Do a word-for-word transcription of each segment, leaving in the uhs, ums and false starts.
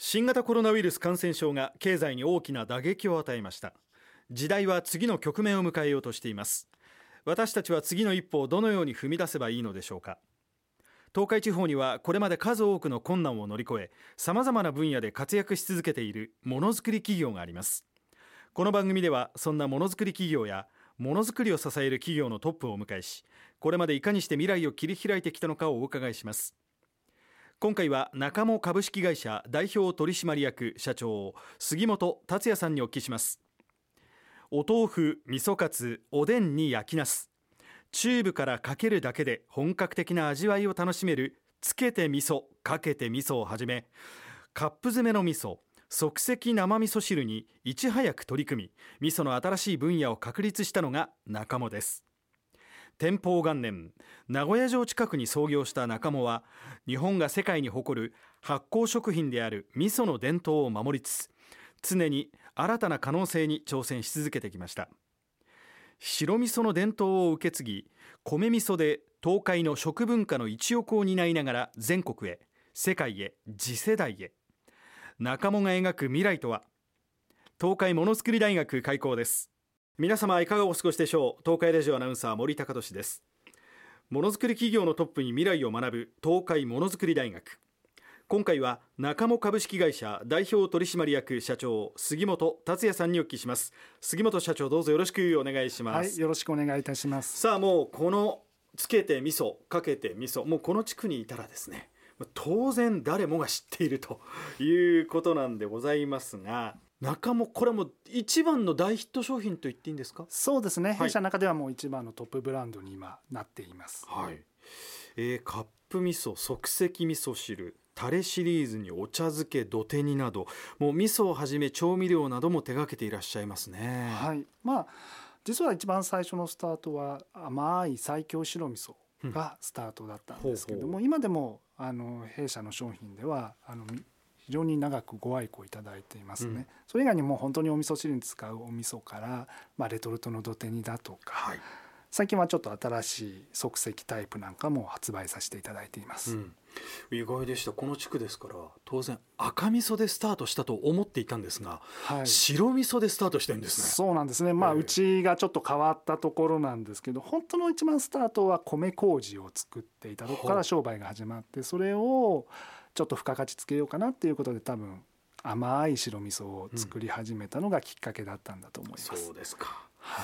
新型コロナウイルス感染症が経済に大きな打撃を与えました。時代は次の局面を迎えようとしています。私たちは次の一歩をどのように踏み出せばいいのでしょうか。東海地方にはこれまで数多くの困難を乗り越え、さまざまな分野で活躍し続けているものづくり企業があります。この番組ではそんなものづくり企業やものづくりを支える企業のトップをお迎えし、これまでいかにして未来を切り開いてきたのかをお伺いします。今回は中茂株式会社代表取締役社長杉本達也さんにお聞きします。お豆腐、味噌カツ、おでんに焼きナス、チューブからかけるだけで本格的な味わいを楽しめるつけて味噌かけて味噌をはじめ、カップ詰めの味噌、即席生味噌汁にいち早く取り組み、味噌の新しい分野を確立したのが中茂です。天保元年、名古屋城近くに創業した中茂は、日本が世界に誇る発酵食品である味噌の伝統を守りつつ、常に新たな可能性に挑戦し続けてきました。白味噌の伝統を受け継ぎ、米味噌で東海の食文化の一翼を担いながら全国へ、世界へ、次世代へ。中茂が描く未来とは。東海ものづくり大学開校です。皆様いかがお過ごしでしょう。東海ラジオアナウンサー森高俊です。ものづくり企業のトップに未来を学ぶ東海ものづくり大学。今回は中茂株式会社代表取締役社長杉本達也さんにお聞きします。杉本社長、どうぞよろしくお願いします。 はい、よろしくお願いいたします。 さあ、もうこのつけて味噌かけて味噌、もうこの地区にいたらですね、当然誰もが知っているということなんでございますが、中茂、これも一番の大ヒット商品と言っていいんですか。 そうですね、 はい、 弊社の中ではもう一番のトップブランドに今なっています。 はい、えー、カップ味噌、即席味噌汁、タレシリーズにお茶漬け、土手煮など、もう味噌をはじめ調味料なども手掛けていらっしゃいますね。 はい、まあ実は一番最初のスタートは甘い西京白味噌がスタートだったんですけども、うん、ほうほう、今でもあの弊社の商品ではあの非常に長くご愛顧いただいていますね。うん、それ以外にも本当にお味噌汁に使うお味噌から、まあ、レトルトの土手煮だとか、はい、最近はちょっと新しい即席タイプなんかも発売させていただいています。うん、 意外でした。この地区ですから当然赤味噌でスタートしたと思っていたんですが、はい、白味噌でスタートしてるんですね。 そうなんですね。まあ、うちがちょっと変わったところなんですけど、本当の一番スタートは米麹を作っていたところから商売が始まって、それをちょっと付加価値つけようかなっていうことで、多分甘い白味噌を作り始めたのがきっかけだったんだと思います。 うん、そうですか。 はい、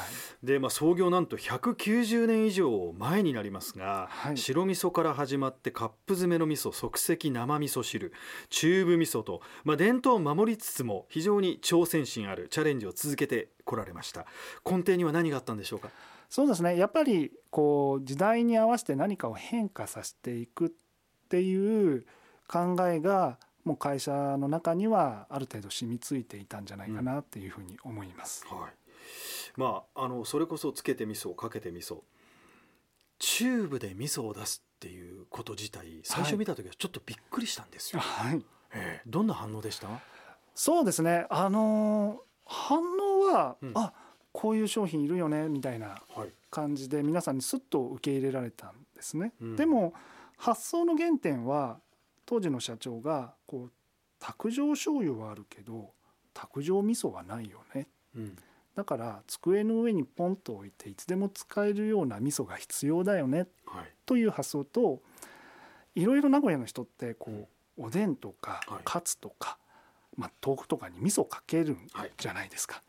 でまあ、創業なんとひゃくきゅうじゅうねん以上前になりますが、はい、白味噌から始まってカップ詰めの味噌、即席生味噌汁、チューブ味噌と、まあ、伝統を守りつつも非常に挑戦心あるチャレンジを続けてこられました。根底には何があったんでしょうか。 そうですね、やっぱりこう時代に合わせて何かを変化させていくっていう考えがもう会社の中にはある程度染みついていたんじゃないかなっていうふうに思います。 うん、はい、まあ、あのそれこそつけて味噌かけて味噌、チューブで味噌を出すっていうこと自体、最初見た時はちょっとびっくりしたんですよ。はい、えー、どんな反応でした？ そうですね、あのー、反応は、うん、あ、こういう商品いるよねみたいな感じで皆さんにスッと受け入れられたんですね。うん、でも発想の原点は当時の社長がこう卓上醤油はあるけど卓上味噌はないよね、うん、だから机の上にポンと置いていつでも使えるような味噌が必要だよね、はい、という発想と、いろいろ名古屋の人ってこうおでんとかカツとか、まあ、豆腐とかに味噌かけるんじゃないですか。はい、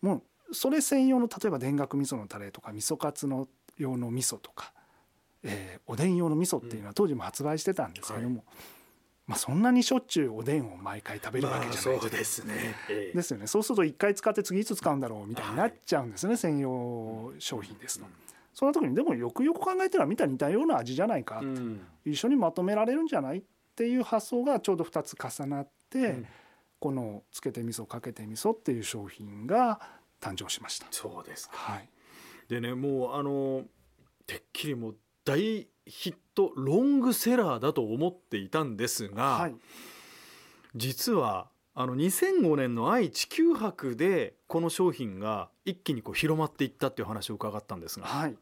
もうそれ専用の例えば田楽味噌のタレとか味噌カツの用の味噌とか、えー、おでん用の味噌っていうのは当時も発売してたんですけども、うん、はい、まあ、そんなにしょっちゅうおでんを毎回食べるわけじゃない、まあ、そうですね、えー、ですよね。そうするといっかい使って次いつ使うんだろうみたいになっちゃうんですね、はい、専用商品ですと。うん、その時にでもよくよく考えたら見たら似たような味じゃないか、うん、一緒にまとめられるんじゃないっていう発想がちょうどふたつ重なって、うん、このつけて味噌かけて味噌っていう商品が誕生しました。 そうですか。 はい、 でね、もうあのてっきりもう大ヒットロングセラーだと思っていたんですが、はい、実はあのにせんごねんの愛・地球博でこの商品が一気にこう広まっていったっていう話を伺ったんですが、 はい、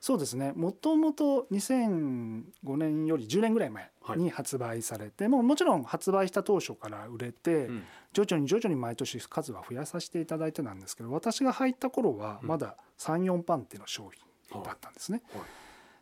そうですね、もともとにせんごねんよりじゅうねんぐらい前に発売されて、はい、もうもちろん発売した当初から売れて、うん、徐々に徐々に毎年数は増やさせていただいてたんですけど、私が入った頃はまださん、よんパン手の商品だったんですね、はいはい、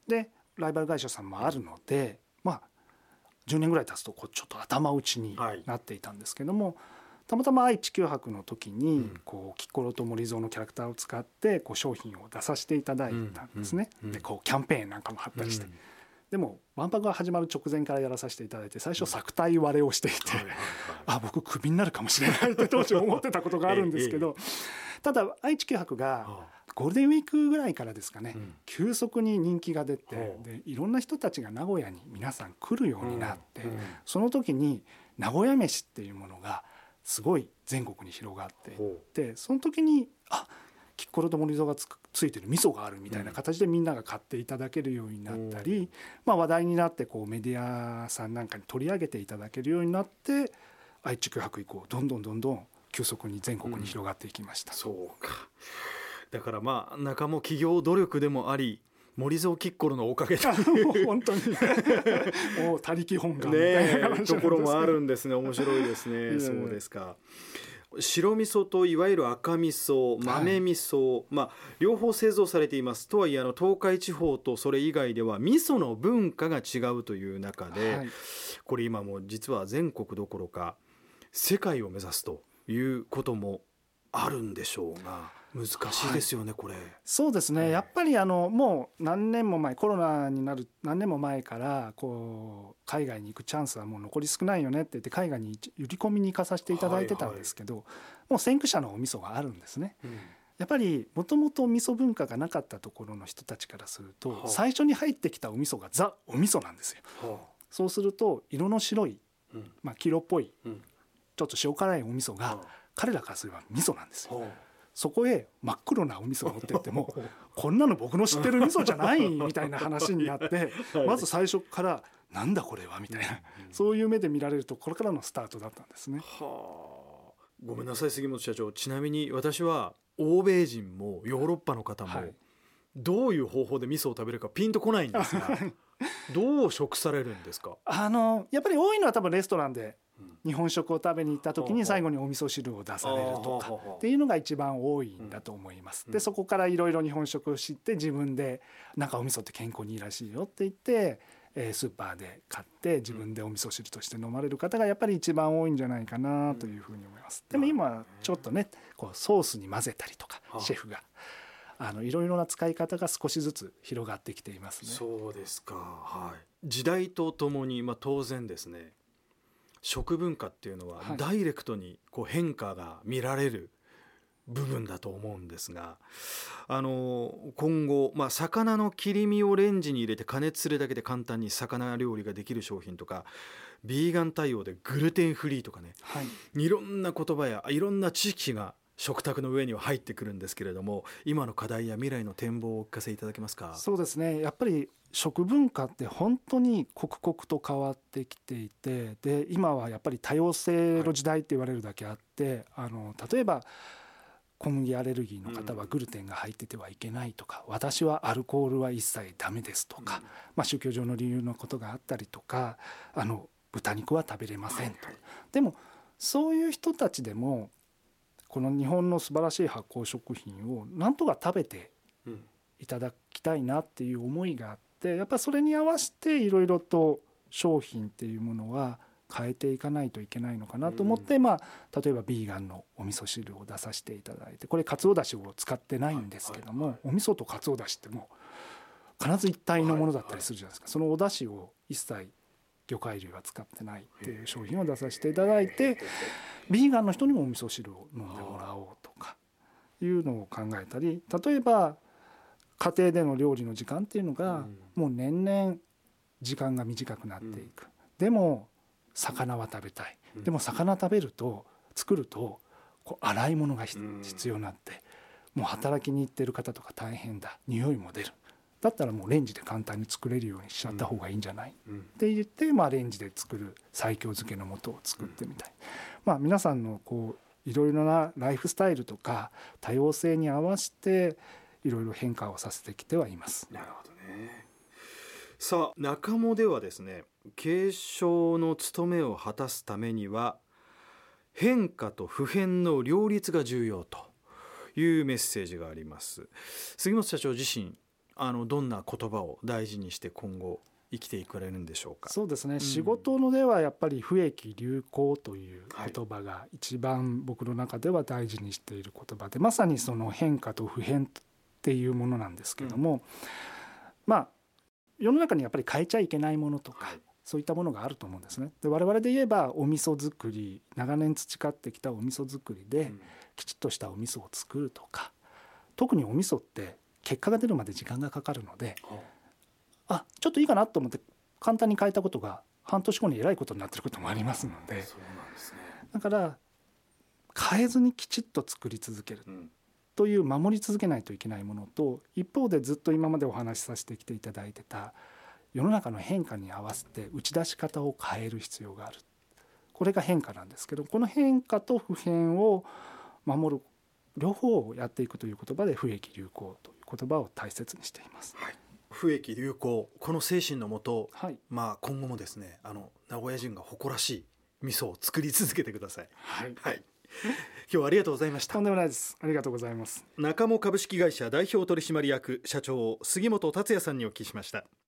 でライバル会社さんもあるので、まあじゅうねんぐらい経つとこうちょっと頭打ちになっていたんですけども、はい、たまたま愛・地球博の時にこうキッコロと森蔵のキャラクターを使ってこう商品を出させていただいたんですね、でこうキャンペーンなんかも貼ったりして、でも万博が始まる直前からやらさせていただいて、最初作体割れをしていて、あ僕クビになるかもしれないって当時思ってたことがあるんですけど、ただ愛・地球博がゴールデンウィークぐらいからですかね、急速に人気が出て、でいろんな人たちが名古屋に皆さん来るようになって、その時に名古屋飯っていうものがすごい全国に広がっていって、その時にあキッコロと森蔵が つ, ついてる味噌があるみたいな形でみんなが買っていただけるようになったり、うん、まあ、話題になってこうメディアさんなんかに取り上げていただけるようになって、愛・地球博以降どんどんどんどん急速に全国に広がっていきました、うん、 そうか。だからまあ中も企業努力でもあり森蔵キッコロのおかげという本当にもう他力本願みたいな感じなんですけど、 ね、ところもあるんですね。面白いですねそうですか。白味噌といわゆる赤味噌、豆味噌、はい、まあ、両方製造されています。とはいえあの東海地方とそれ以外では味噌の文化が違うという中で、はい、これ今も実は全国どころか世界を目指すということもあるんでしょうが、難しいですよね、はい、これ。 そうですね、やっぱりあのもう何年も前、コロナになる何年も前からこう海外に行くチャンスはもう残り少ないよねって言って海外に売り込みに行かさせていただいてたんですけど、はいはい、もう先駆者のお味噌があるんですね、うん、やっぱりもともと味噌文化がなかったところの人たちからすると、はあ、最初に入ってきたお味噌がザ・お味噌なんですよ、はあ、そうすると色の白い、うんまあ、黄色っぽい、うん、ちょっと塩辛いお味噌が、はあ、彼らからすれば味噌なんですよ、はあ、そこへ真っ黒なお味噌を持ってってもこんなの僕の知ってる味噌じゃないみたいな話になってまず最初からなんだこれはみたいな、そういう目で見られるとこれからのスタートだったんですね。 はあ、ごめんなさい杉本社長、ちなみに私は欧米人もヨーロッパの方もどういう方法で味噌を食べるかピンとこないんですがどう食されるんですか？ あのやっぱり多いのは多分レストランで日本食を食べに行った時に最後にお味噌汁を出されるとかっていうのが一番多いんだと思います。でそこからいろいろ日本食を知って自分でなんかお味噌って健康にいいらしいよって言ってスーパーで買って自分でお味噌汁として飲まれる方がやっぱり一番多いんじゃないかなというふうに思います。でも今ちょっとねこうソースに混ぜたりとかシェフがあのいろいろな使い方が少しずつ広がってきていますね。 そうですか、はい、時代とともに、まあ、当然ですね食文化っていうのはダイレクトにこう変化が見られる部分だと思うんですが、あの今後、まあ、魚の切り身をレンジに入れて加熱するだけで簡単に魚料理ができる商品とかビーガン対応でグルテンフリーとかね、はい、いろんな言葉やいろんな知識が食卓の上には入ってくるんですけれども、今の課題や未来の展望をお聞かせいただけますか？ そうですね、やっぱり食文化って本当に刻々と変わってきていて、で今はやっぱり多様性の時代って言われるだけあって、はい、あの例えば小麦アレルギーの方はグルテンが入っててはいけないとか、うん、私はアルコールは一切ダメですとか、うんまあ、宗教上の理由のことがあったりとか、あの豚肉は食べれませんと、はいはい、でもそういう人たちでもこの日本の素晴らしい発酵食品をなんとか食べていただきたいなっていう思いがあって、やっぱりそれに合わせていろいろと商品っていうものは変えていかないといけないのかなと思って、うんまあ、例えばビーガンのお味噌汁を出させていただいて、これかつおだしを使ってないんですけども、はいはいはい、お味噌とかつおだしってもう必ず一体のものだったりするじゃないですか、はいはい、そのおだしを一切魚介類は使ってないっていう商品を出させていただいて、ビーガンの人にもお味噌汁を飲んでもらおうとかいうのを考えたり、例えば家庭での料理の時間っていうのがもう年々時間が短くなっていく、でも魚は食べたい、でも魚食べると作るとこう洗い物が必要になって、もう働きに行ってる方とか大変だ、匂いも出る、だったらもうレンジで簡単に作れるようにしちゃった方がいいんじゃない、うん、って言って、まあ、レンジで作る西京漬けの素を作ってみたい、うんまあ、皆さんのこういろいろなライフスタイルとか多様性に合わせていろいろ変化をさせてきてはいます。 なるほどね。さあ中茂ではですね、継承の務めを果たすためには変化と普遍の両立が重要というメッセージがあります。杉本社長自身、あのどんな言葉を大事にして今後生きていかれるんでしょうか。 そうですね、 うん、 仕事のではやっぱり不益流行という言葉が一番僕の中では大事にしている言葉で、まさにその変化と普遍っていうものなんですけども、うん、まあ世の中にやっぱり変えちゃいけないものとか、はい、そういったものがあると思うんですね。で我々で言えばお味噌作り、長年培ってきたお味噌作りできちっとしたお味噌を作るとか、特にお味噌って結果が出るまで時間がかかるので、あちょっといいかなと思って簡単に変えたことが半年後にえらいことになっていることもありますので、そうなんですね。だから変えずにきちっと作り続けるという守り続けないといけないものと、一方でずっと今までお話しさせてきていただいてた世の中の変化に合わせて打ち出し方を変える必要がある。これが変化なんですけど、この変化と普遍を守る両方をやっていくという言葉で不益流行という言葉を大切にしています。 はい、不益流行、この精神のもと、 はい、 まあ、今後もですね、あの名古屋人が誇らしい味噌を作り続けてください。 はい、 はい今日はありがとうございました。 とんでもないです。ありがとうございます。 中茂株式会社代表取締役社長杉本達也さんにお聞きしました。